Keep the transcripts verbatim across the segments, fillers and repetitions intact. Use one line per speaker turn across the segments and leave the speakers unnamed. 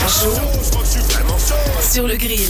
chaud sur le grill.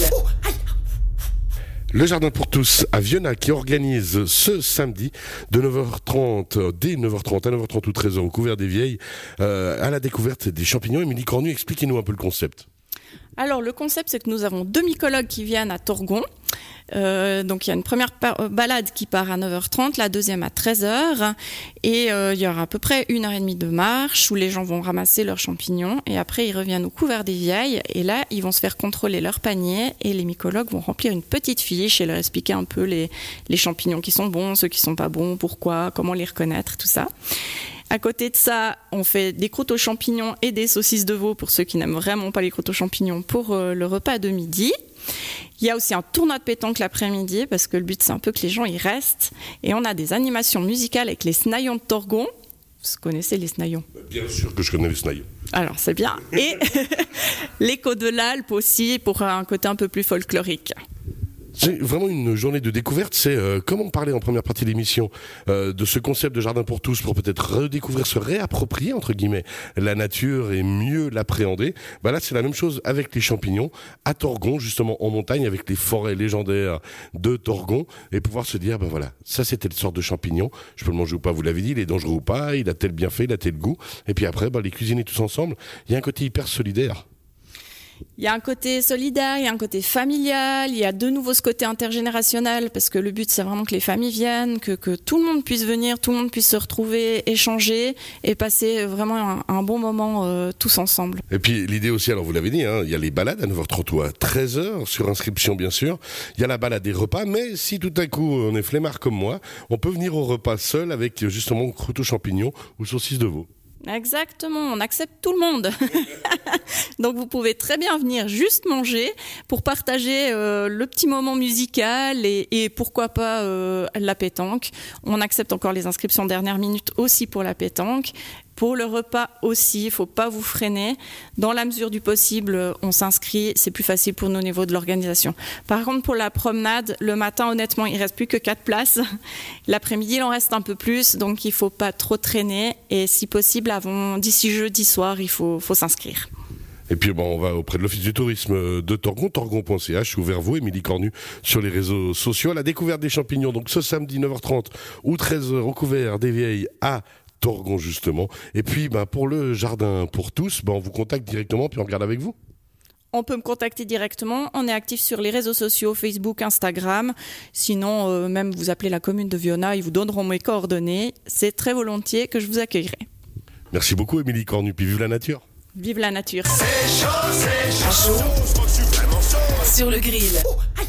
Le Jardin pour tous à Viona qui organise ce samedi de neuf heures trente, dès neuf heures trente à neuf heures trente ou treize heures au couvert des Vieilles, euh, à la découverte des champignons. Émilie Cornu, expliquez-nous un peu le concept.
Alors le concept, c'est que nous avons deux mycologues qui viennent à Torgon. Euh, donc il y a une première par- balade qui part à neuf heures trente, la deuxième à treize heures, et euh, il y aura à peu près une heure et demie de marche où les gens vont ramasser leurs champignons et après ils reviennent au couvert des Vieilles et là ils vont se faire contrôler leur panier et les mycologues vont remplir une petite fiche et leur expliquer un peu les, les champignons qui sont bons, ceux qui sont pas bons, pourquoi, comment les reconnaître, tout ça. À côté de ça, on fait des croûtes aux champignons et des saucisses de veau pour ceux qui n'aiment vraiment pas les croûtes aux champignons pour euh, le repas de midi. Il y a aussi un tournoi de pétanque l'après-midi parce que le but c'est un peu que les gens y restent. Et on a des animations musicales avec les Snaillons de Torgon. Vous connaissez les Snaillons ?
Bien sûr que je connais les Snaillons.
Alors c'est bien. Et l'écho de l'Alpe aussi pour un côté un peu plus folklorique.
C'est vraiment une journée de découverte. C'est euh, comme on parlait en première partie de l'émission euh, de ce concept de jardin pour tous pour peut-être redécouvrir, se réapproprier entre guillemets la nature et mieux l'appréhender. Bah là c'est la même chose avec les champignons à Torgon, justement en montagne avec les forêts légendaires de Torgon et pouvoir se dire ben bah voilà, ça c'était le sort de champignon. Je peux le manger ou pas, vous l'avez dit, il est dangereux ou pas, il a tel bienfait, il a tel goût. Et puis après bah les cuisiner tous ensemble. Il y a un côté hyper solidaire.
Il y a un côté solidaire, il y a un côté familial, il y a de nouveau ce côté intergénérationnel parce que le but c'est vraiment que les familles viennent, que, que tout le monde puisse venir, tout le monde puisse se retrouver, échanger et passer vraiment un, un bon moment euh, tous ensemble.
Et puis l'idée aussi, alors vous l'avez dit, hein, il y a les balades à neuf heures trente ou à treize heures sur inscription bien sûr, il y a la balade des repas, mais si tout à coup on est flemmard comme moi, on peut venir au repas seul avec justement croûte aux champignons ou saucisse de veau.
Exactement, on accepte tout le monde. Donc vous pouvez très bien venir juste manger pour partager euh, le petit moment musical et, et pourquoi pas euh, la pétanque. On accepte encore les inscriptions dernière minute aussi pour la pétanque. Pour le repas aussi, il ne faut pas vous freiner. Dans la mesure du possible, on s'inscrit, c'est plus facile pour nous au niveau de l'organisation. Par contre, pour la promenade, le matin, honnêtement, il ne reste plus que quatre places. L'après-midi, il en reste un peu plus, donc il ne faut pas trop traîner. Et si possible, avant, d'ici jeudi soir, il faut, faut s'inscrire.
Et puis bon, on va auprès de l'Office du tourisme de Torgon, torgon point c h, ouvert vous, Émilie Cornu, sur les réseaux sociaux. À la découverte des champignons, donc ce samedi neuf heures trente ou treize heures au couvert des Vieilles à Torgon justement. Et puis ben, pour le jardin pour tous, ben, on vous contacte directement puis on regarde avec vous.
On peut me contacter directement, on est actif sur les réseaux sociaux, Facebook, Instagram. Sinon, euh, même vous appelez la commune de Viona, ils vous donneront mes coordonnées. C'est très volontiers que je vous accueillerai.
Merci beaucoup Émilie Cornu, puis vive la nature.
Vive la nature.
C'est chaud, c'est chaud, chaud sur le grill.